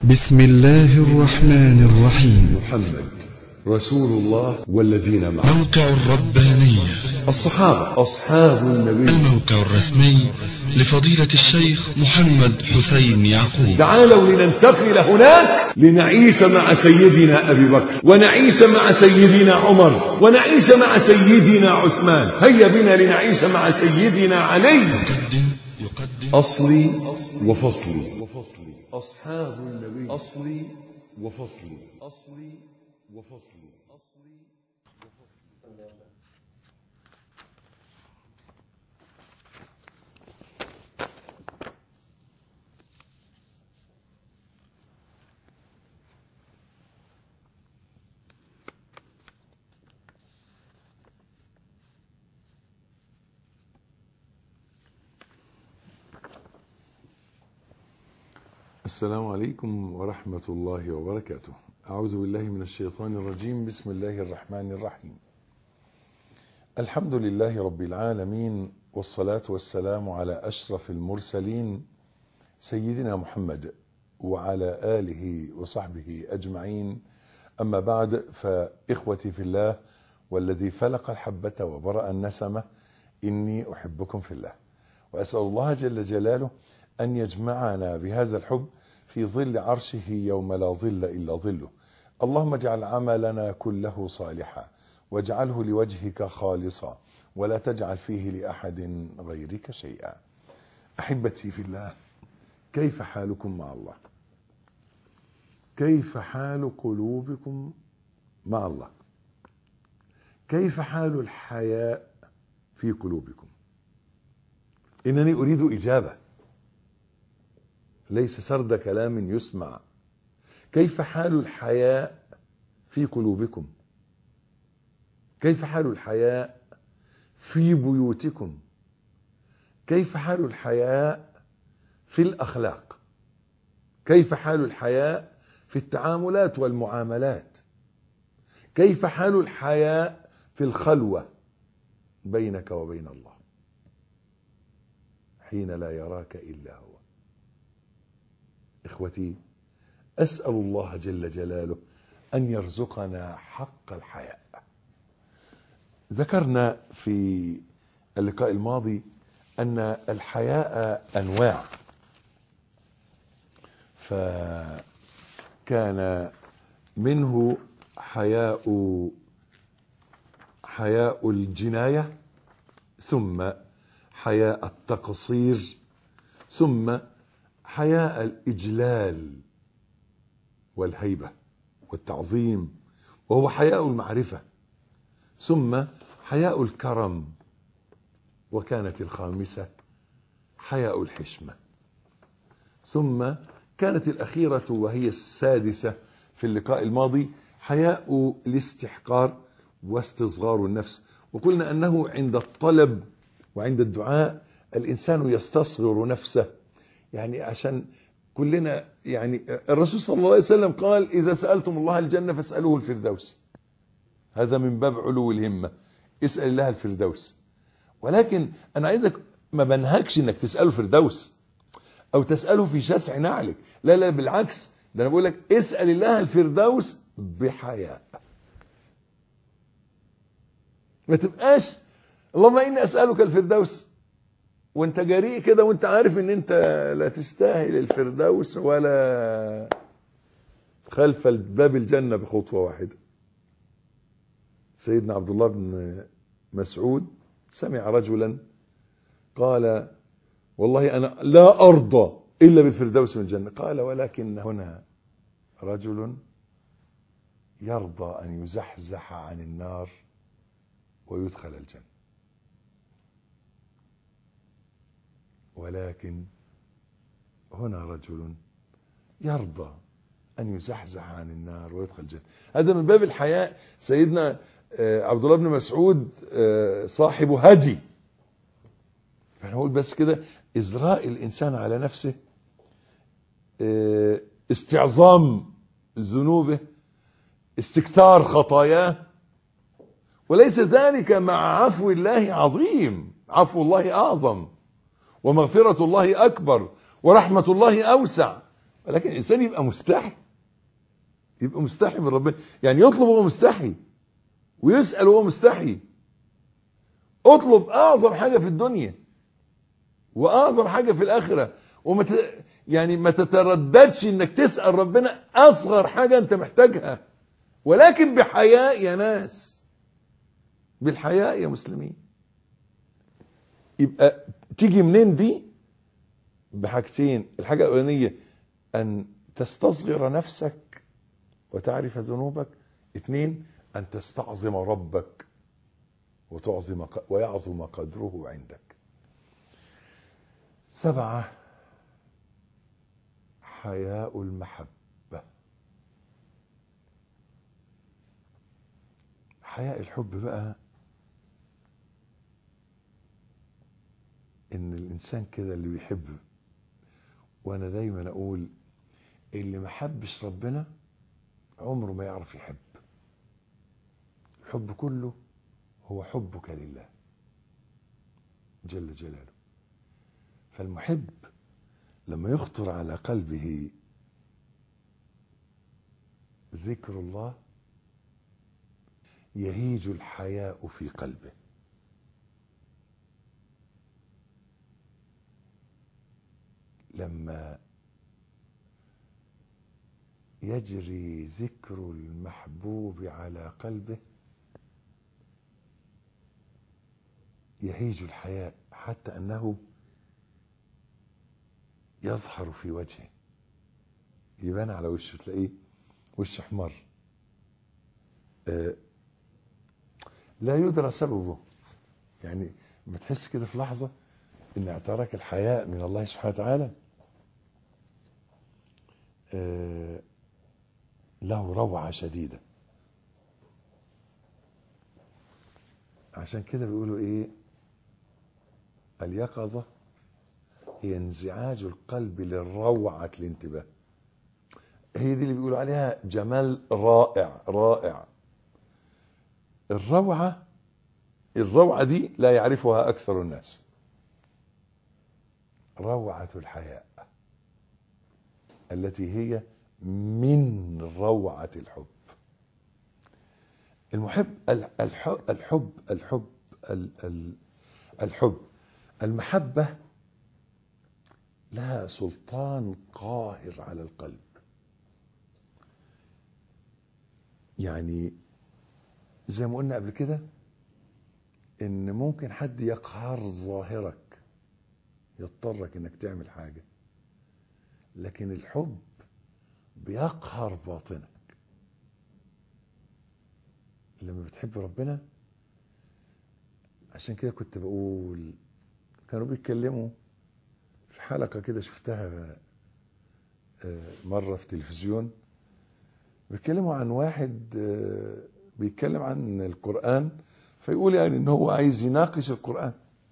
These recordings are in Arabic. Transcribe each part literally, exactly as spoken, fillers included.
بسم الله الرحمن الرحيم. محمد رسول الله والذين معه. موقع الربانية الصحابة أصحاب النبي. الموقع الرسمي لفضيلة الشيخ محمد حسين يعقوب. تعالوا لننتقل هناك لنعيش مع سيدنا أبي بكر، ونعيش مع سيدنا عمر، ونعيش مع سيدنا عثمان. هيا بنا لنعيش مع سيدنا علي. يقدم يقدم أصلي وفصلي. وفصلي أصحاب النبي. أصلي وفصلي. أصلي وفصلي. أصلي وفصلي. السلام عليكم ورحمة الله وبركاته. أعوذ بالله من الشيطان الرجيم. بسم الله الرحمن الرحيم. الحمد لله رب العالمين، والصلاة والسلام على أشرف المرسلين سيدنا محمد وعلى آله وصحبه أجمعين. أما بعد، فإخوتي في الله والذي فلق الحبة وبرأ النسمة، إني أحبكم في الله، وأسأل الله جل جلاله أن يجمعنا بهذا الحب في ظل عرشه يوم لا ظل إلا ظله. اللهم اجعل عملنا كله صالحا، واجعله لوجهك خالصا، ولا تجعل فيه لأحد غيرك شيئا. أحبتي في الله، كيف حالكم مع الله؟ كيف حال قلوبكم مع الله؟ كيف حال الحياء في قلوبكم؟ إنني أريد إجابة، ليس سرد كلام يسمع. كيف حال الحياء في قلوبكم؟ كيف حال الحياء في بيوتكم؟ كيف حال الحياء في الأخلاق؟ كيف حال الحياء في التعاملات والمعاملات؟ كيف حال الحياء في الخلوة بينك وبين الله حين لا يراك إلا هو؟ إخوتي، أسأل الله جل جلاله أن يرزقنا حق الحياء. ذكرنا في اللقاء الماضي أن الحياء أنواع، فكان منه حياء حياء الجناية، ثم حياء التقصير، ثم حياء الإجلال والهيبة والتعظيم، وهو حياء المعرفة، ثم حياء الكرم، وكانت الخامسة حياء الحشمة، ثم كانت الأخيرة وهي السادسة في اللقاء الماضي حياء الاستحقار واستصغار النفس. وقلنا أنه عند الطلب وعند الدعاء الإنسان يستصغر نفسه، يعني عشان كلنا، يعني الرسول صلى الله عليه وسلم قال: إذا سألتم الله الجنة فاسألوه الفردوس. هذا من باب علو الهمة، اسأل الله الفردوس. ولكن أنا عايزك ما بنهكش إنك تسأله الفردوس أو تسأله في شسع نعلك، لا لا، بالعكس، ده أنا بقول لك اسأل الله الفردوس بحياء. ما تبقاش اللهم إني أسألك الفردوس وانت جريء كده وانت عارف ان انت لا تستاهل الفردوس ولا خلف باب الجنة بخطوة واحدة. سيدنا عبد الله بن مسعود سمع رجلا قال: والله أنا لا أرضى إلا بالفردوس من الجنة. قال: ولكن هنا رجل يرضى أن يزحزح عن النار ويدخل الجنة، ولكن هنا رجل يرضى أن يزحزح عن النار ويدخل الجنة. هذا من باب الحياء. سيدنا عبد الله بن مسعود صاحب هدي، فنقول بس كده: إزراء الإنسان على نفسه، استعظام ذنوبه، استكثار خطاياه، وليس ذلك مع عفو الله عظيم. عفو الله أعظم، ومغفرة الله أكبر، ورحمة الله أوسع، ولكن الإنسان يبقى مستحي، يبقى مستحي من ربنا، يعني يطلب وهو مستحي ويسأل وهو مستحي. اطلب أعظم حاجة في الدنيا وأعظم حاجة في الآخرة، وما ت... يعني ما تترددش إنك تسأل ربنا أصغر حاجة أنت محتاجها، ولكن بحياء يا ناس، بالحياء يا مسلمين. يبقى تيجي منين دي؟ بحاجتين. الحاجة الأولانية أن تستصغر نفسك وتعرف ذنوبك. اثنين، أن تستعظم ربك وتعظم ويعظم قدره عندك. سبعة، حياء المحبة. حياء الحب بقى ان الانسان كده اللي بيحب، وانا دايما اقول اللي ما حبش ربنا عمره ما يعرف يحب. الحب كله هو حبك لله جل جلاله. فالمحب لما يخطر على قلبه ذكر الله يهيج الحياء في قلبه. لما يجري ذكر المحبوب على قلبه يهيج الحياء، حتى أنه يظهر في وجهه، يبان على وشه، تلاقيه وش احمر، آه لا يدرى سببه. يعني بتحس كده في لحظة ان اعتراك الحياء من الله سبحانه وتعالى آه له روعة شديدة. عشان كده بيقولوا ايه؟ اليقظة هي انزعاج القلب للروعة الانتباه. هي دي اللي بيقولوا عليها جمال رائع رائع. الروعة الروعة دي لا يعرفها أكثر الناس. روعة الحياء التي هي من روعة الحب. المحب الحب الحب الحب الحب المحبة لها سلطان قاهر على القلب. يعني زي ما قلنا قبل كده ان ممكن حد يقهر ظاهرك، يضطرك انك تعمل حاجة، لكن الحب بيقهر باطنك. لما بتحب ربنا، عشان كده كنت بقول كانوا بيتكلموا في حلقة كده شفتها مرة في تلفزيون، بيتكلموا عن واحد بيتكلم عن القرآن، فيقول يعني ان هو عايز يناقش القرآن،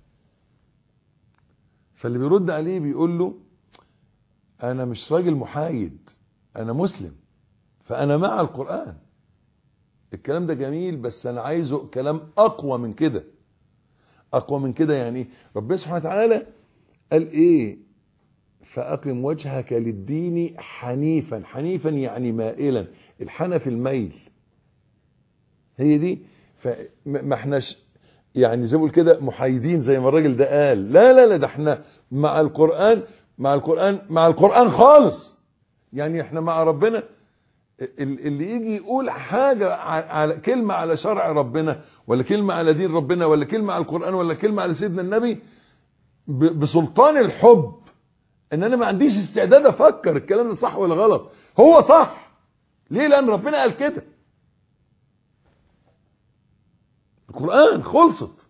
فاللي بيرد عليه بيقول له انا مش راجل محايد، انا مسلم، فانا مع القرآن. الكلام ده جميل بس انا عايزه كلام اقوى من كده. اقوى من كده يعني ربنا سبحانه وتعالى قال ايه؟ فاقم وجهك للدين حنيفا. حنيفا يعني مائلا، الحنف الميل، هي دي. فما احناش يعني زي ما بقول كده محايدين زي ما الراجل ده قال، لا لا لا، ده احنا مع القرآن، مع القرآن مع القرآن خالص. يعني احنا مع ربنا. اللي يجي يقول حاجة على كلمة على شرع ربنا، ولا كلمة على دين ربنا، ولا كلمة على القرآن، ولا كلمة على سيدنا النبي بسلطان الحب، ان انا ما عنديش استعداد افكر الكلام ده صح ولا غلط، هو صح. ليه؟ لان ربنا قال كده. القرآن خلصت.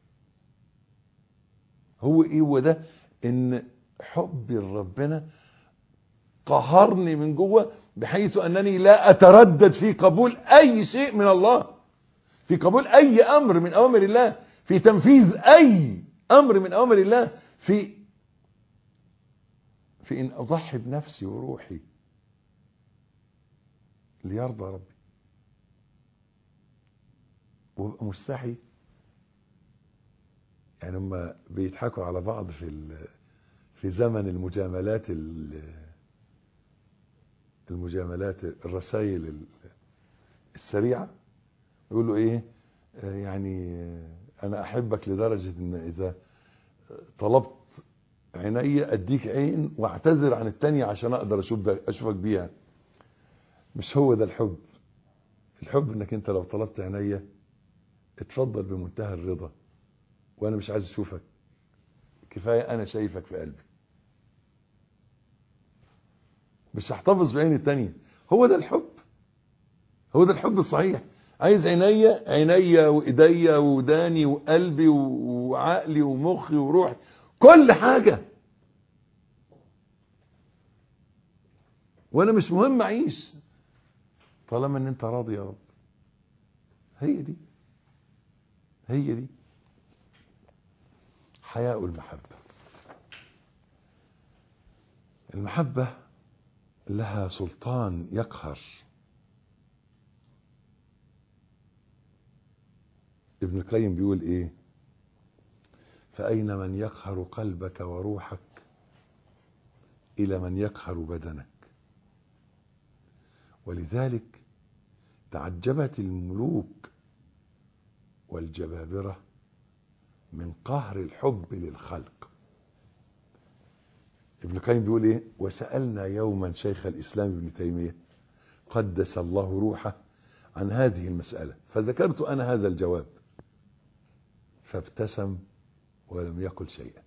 هو ايه؟ هو ده ان حبي لربنا قهرني من جوه، بحيث انني لا اتردد في قبول اي شيء من الله، في قبول اي امر من اوامر الله، في تنفيذ اي امر من اوامر الله، في في ان اضحي بنفسي وروحي ليرضى ربي، وابقى مستحي. يعني هم بيضحكوا على بعض في في زمن المجاملات المجاملات، الرسائل السريعة، يقول له ايه يعني انا احبك لدرجة ان اذا طلبت عيني اديك عين واعتذر عن التانية عشان اقدر اشوفك بيها. مش هو ده الحب. الحب انك انت لو طلبت عيني اتفضل بمنتهى الرضا، وانا مش عايز اشوفك، كفاية انا شايفك في قلبي، مش هحتفظ بعين التانية. هو ده الحب، هو ده الحب الصحيح. عايز عيني، عيني وايدي وداني وقلبي وعقلي ومخي وروحي، كل حاجة، وانا مش مهم اعيش طالما ان انت راضي يا رب. هي دي هي دي حياء المحبة. المحبة لها سلطان يقهر. ابن القيم بيقول ايه؟ فأين من يقهر قلبك وروحك إلى من يقهر بدنك. ولذلك تعجبت الملوك والجبابرة من قهر الحب للخلق. ابن القيم بيقول ايه؟ وسألنا يوما شيخ الإسلام ابن تيمية قدس الله روحه عن هذه المسألة، فذكرت أنا هذا الجواب فابتسم ولم يقل شيئا.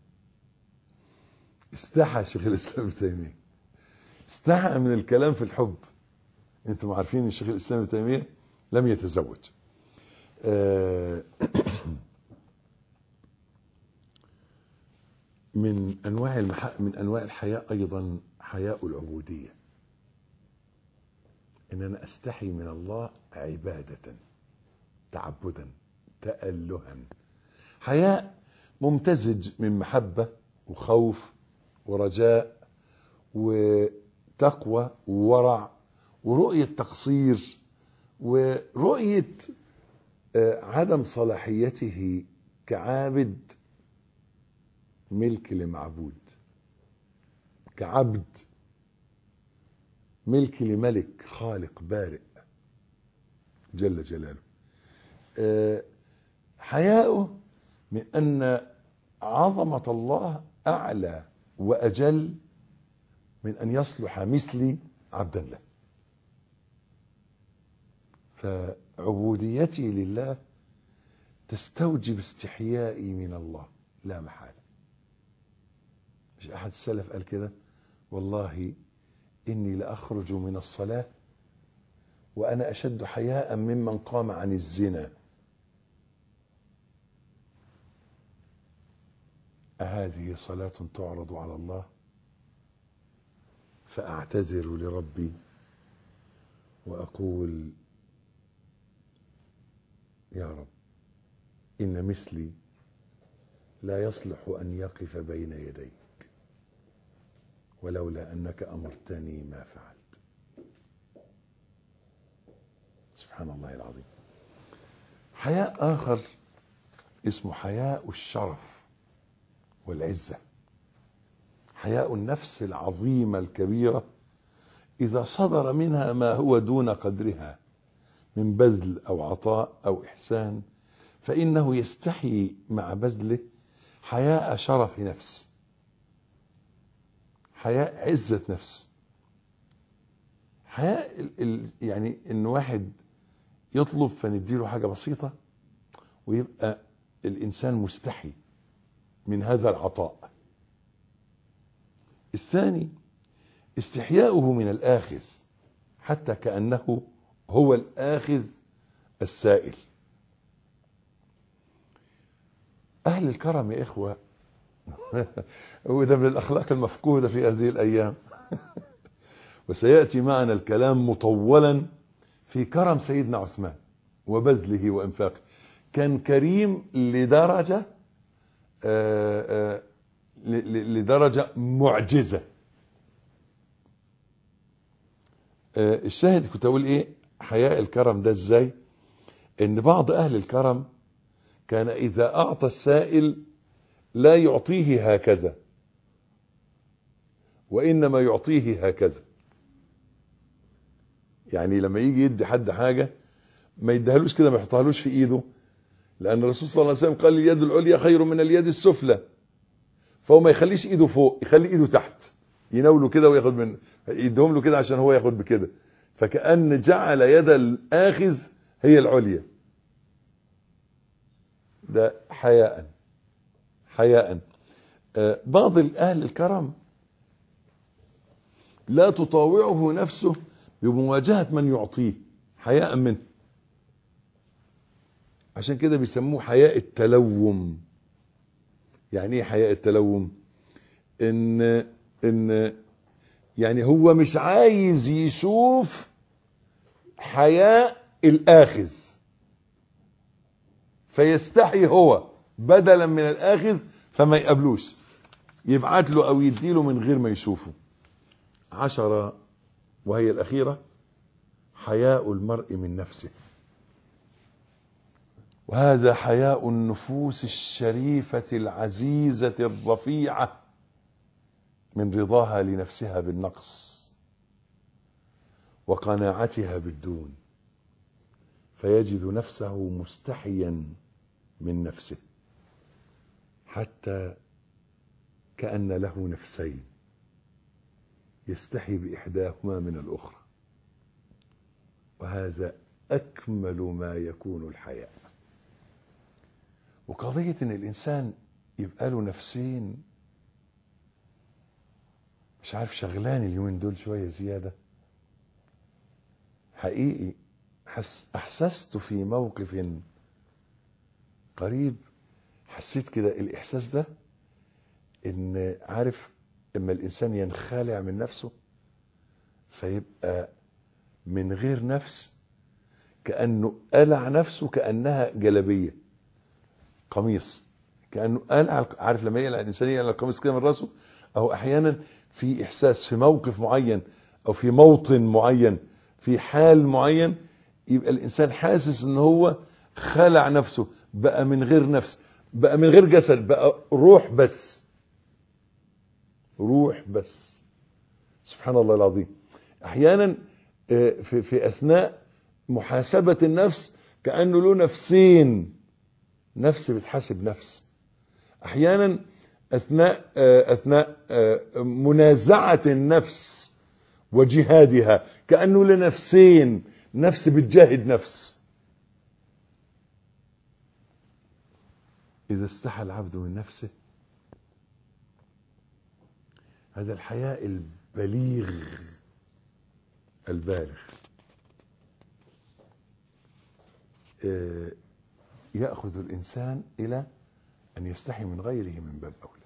استحى شيخ الإسلام ابن تيمية، استحى من الكلام في الحب. انتم عارفين ان شيخ الإسلام ابن تيمية لم يتزوج. من انواع المح... من انواع الحياء ايضا حياء العبودية، ان انا استحي من الله عبادة، تعبدا، تألها. حياء ممتزج من محبة وخوف ورجاء وتقوى وورع ورؤية تقصير ورؤية عدم صلاحيته كعابد ملك لمعبود، كعبد ملك لملك خالق بارئ جل جلاله. حياؤه من أن عظمة الله أعلى وأجل من أن يصلح مثلي عبدا له. فعبوديتي لله تستوجب استحيائي من الله لا محالة. مش أحد السلف قال كده؟ والله إني لأخرج من الصلاة وأنا أشد حياء ممن قام عن الزنا. أهذه صلاة تعرض على الله فأعتذر لربي وأقول يا رب إن مثلي لا يصلح أن يقف بين يديك ولولا أنك أمرتني ما فعلت. سبحان الله العظيم. حياء آخر اسمه حياء الشرف والعزة. حياء النفس العظيمة الكبيرة إذا صدر منها ما هو دون قدرها من بذل أو عطاء أو إحسان فإنه يستحي مع بذله حياء شرف نفس، حياء عزة نفس. حياء ال ال يعني إن واحد يطلب فنديله حاجة بسيطة ويبقى الإنسان مستحي من هذا العطاء. الثاني استحياؤه من الآخذ حتى كأنه هو الآخذ السائل. أهل الكرم يا إخوة وده من الأخلاق المفقودة في هذه الأيام وسيأتي معنا الكلام مطولا في كرم سيدنا عثمان وبذله وإنفاقه. كان كريم لدرجة آآ آآ لدرجة معجزة. الشاهد كنت أقول إيه حياء الكرم ده إزاي؟ إن بعض أهل الكرم كان إذا أعطى السائل لا يعطيه هكذا وإنما يعطيه هكذا. يعني لما يجي يدي حد حاجة ما يديهالوش كده، ما يحطهالوش في ايده، لان الرسول صلى الله عليه وسلم قال اليد العليا خير من اليد السفلى. فهو ما يخليش ايده فوق، يخلي ايده تحت، يناوله كده وياخد من يديهم له كده عشان هو ياخد بكده. فكأن جعل يد الآخذ هي العليا. ده حياء حياء. آه بعض الأهل الكرم لا تطاوعه نفسه بمواجهة من يعطيه حياء منه، عشان كده بيسموه حياء التلوم. يعني ايه حياء التلوم؟ ان ان يعني هو مش عايز يشوف حياء الآخذ، فيستحي هو بدلا من الآخذ فما يقابلوش، يبعت له او يديله من غير ما يشوفه. عشرة وهي الأخيرة، حياء المرء من نفسه. وهذا حياء النفوس الشريفة العزيزة الرفيعة من رضاها لنفسها بالنقص وقناعتها بالدون، فيجد نفسه مستحيا من نفسه حتى كأن له نفسين يستحي بإحداهما من الأخرى. وهذا أكمل ما يكون الحياء. وقضية إن الإنسان يبقى له نفسين مش عارف شغلان اليومين دول شوية زيادة حقيقي. حس أحسست في موقف قريب، حسيت كده الإحساس ده، إن عارف إما الإنسان ينخلع من نفسه فيبقى من غير نفس، كأنه قلع نفسه كأنها جلبية قميص، كأنه قلع. عارف لما يقلع الإنسان يقلع القميص كده من رأسه؟ أو أحيانا في إحساس في موقف معين أو في موطن معين في حال معين يبقى الإنسان حاسس إن هو خلع نفسه، بقى من غير نفس، بقى من غير جسد، بقى روح بس، روح بس. سبحان الله العظيم. أحيانا في, في أثناء محاسبة النفس كأنه له نفسين، نفس بتحاسب نفس. أحيانا أثناء أثناء منازعة النفس وجهادها كأنه لنفسين، نفس بتجاهد نفس. إذا استحى العبد من نفسه، هذا الحياء البليغ البالغ يأخذ الإنسان إلى أن يستحي من غيره من باب أولى.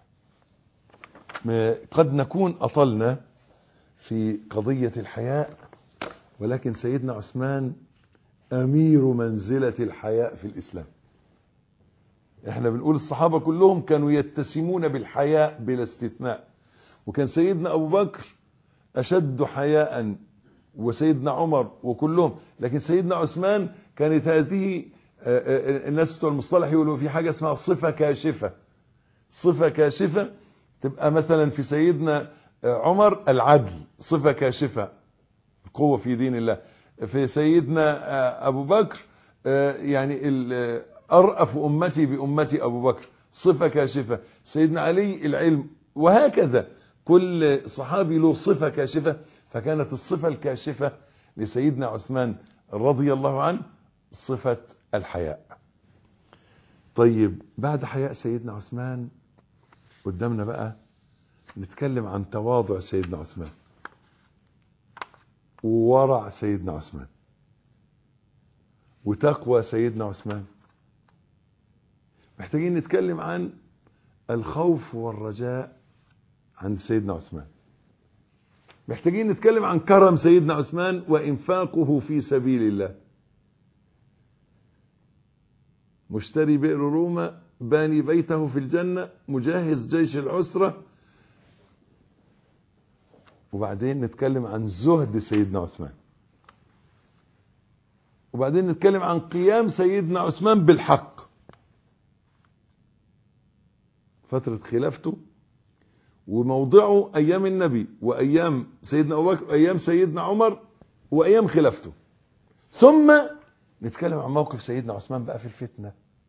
قد نكون أطلنا في قضية الحياء، ولكن سيدنا عثمان أمير منزلة الحياء في الإسلام. احنا بنقول الصحابة كلهم كانوا يتسمون بالحياء بلا استثناء، وكان سيدنا أبو بكر أشد حياء وسيدنا عمر وكلهم، لكن سيدنا عثمان كانت هذه الناس بتوع المصطلح يقولوا في حاجة اسمها صفة كاشفة. صفة كاشفة تبقى مثلا في سيدنا عمر العدل، صفة كاشفة القوة في دين الله. في سيدنا أبو بكر يعني أرأف أمتي بأمتي أبو بكر، صفة كاشفة. سيدنا علي العلم، وهكذا كل صحابي له صفة كاشفة. فكانت الصفة الكاشفة لسيدنا عثمان رضي الله عنه صفة الحياء. طيب بعد حياء سيدنا عثمان قدامنا بقى نتكلم عن تواضع سيدنا عثمان وورع سيدنا عثمان وتقوى سيدنا عثمان. محتاجين نتكلم عن الخوف والرجاء عند سيدنا عثمان. محتاجين نتكلم عن كرم سيدنا عثمان وإنفاقه في سبيل الله. مشتري بئر روما، باني بيته في الجنة، مجهز جيش العسرة. وبعدين نتكلم عن زهد سيدنا عثمان، وبعدين نتكلم عن قيام سيدنا عثمان بالحق. فترة خلافته وموضعه أيام النبي وأيام سيدنا أبو بكر وأيام سيدنا عمر وأيام خلافته. ثم نتكلم عن موقف سيدنا عثمان بقى في الفتنة.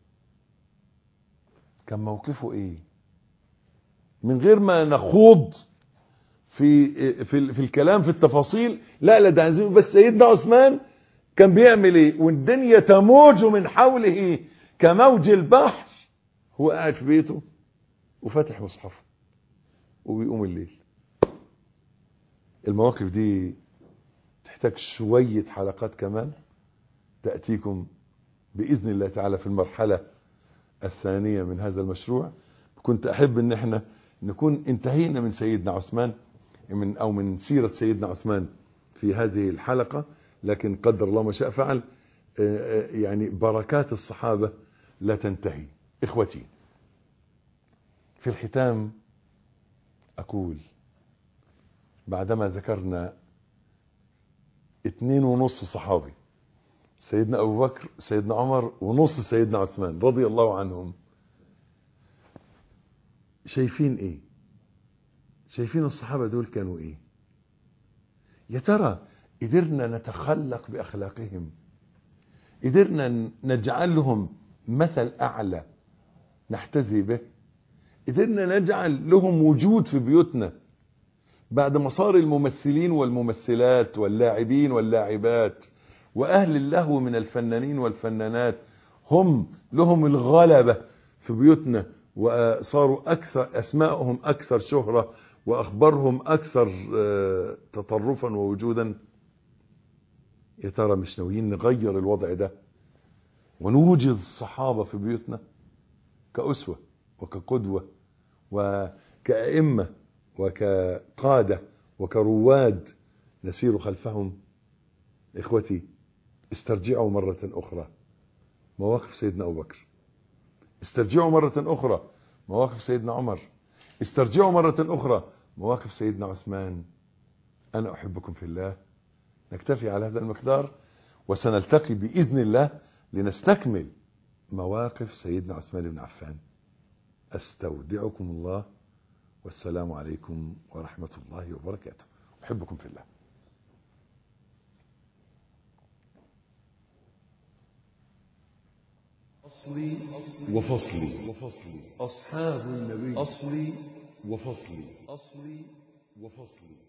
كان موقفه ايه؟ من غير ما نخوض في في في الكلام في التفاصيل، لا لا ده عايزين بس سيدنا عثمان كان بيعمل ايه والدنيا تموج من حوله كموج البحر، هو قاعد في بيته وفاتح مصحفه وبيقوم الليل. المواقف دي تحتاج شوية حلقات كمان تأتيكم بإذن الله تعالى في المرحلة الثانية من هذا المشروع. كنت أحب أن احنا نكون انتهينا من سيدنا عثمان من أو من سيرة سيدنا عثمان في هذه الحلقة، لكن قدر الله ما شاء فعل. يعني بركات الصحابة لا تنتهي. إخوتي، في الختام أقول بعدما ذكرنا اتنين ونص صحابي، سيدنا أبو بكر سيدنا عمر ونص سيدنا عثمان رضي الله عنهم، شايفين ايه؟ شايفين الصحابة دول كانوا ايه؟ يا ترى قدرنا نتخلق بأخلاقهم؟ قدرنا نجعلهم مثل أعلى نحتذي به؟ قدرنا نجعل لهم وجود في بيوتنا بعد ما صار الممثلين والممثلات واللاعبين واللاعبات وأهل اللهو من الفنانين والفنانات هم لهم الغلبة في بيوتنا، وصاروا أكثر أسماءهم أكثر شهرة وأخبارهم أكثر تطرفا ووجودا؟ يا ترى مش ناويين نغير الوضع ده ونوجد الصحابة في بيوتنا كأسوة وكقدوة وكأئمة وكقادة وكرواد نسير خلفهم؟ إخوتي، استرجعوا مرة أخرى مواقف سيدنا أبو بكر، استرجعوا مرة أخرى مواقف سيدنا عمر، استرجعوا مرة أخرى مواقف سيدنا عثمان. أنا أحبكم في الله. نكتفي على هذا المقدار، وسنلتقي بإذن الله لنستكمل مواقف سيدنا عثمان بن عفان. أستودعكم الله، والسلام عليكم ورحمة الله وبركاته. أحبكم في الله. أصلي وفصلي وفصلي أصحاب النبي أصلي وفصلي أصلي وفصلي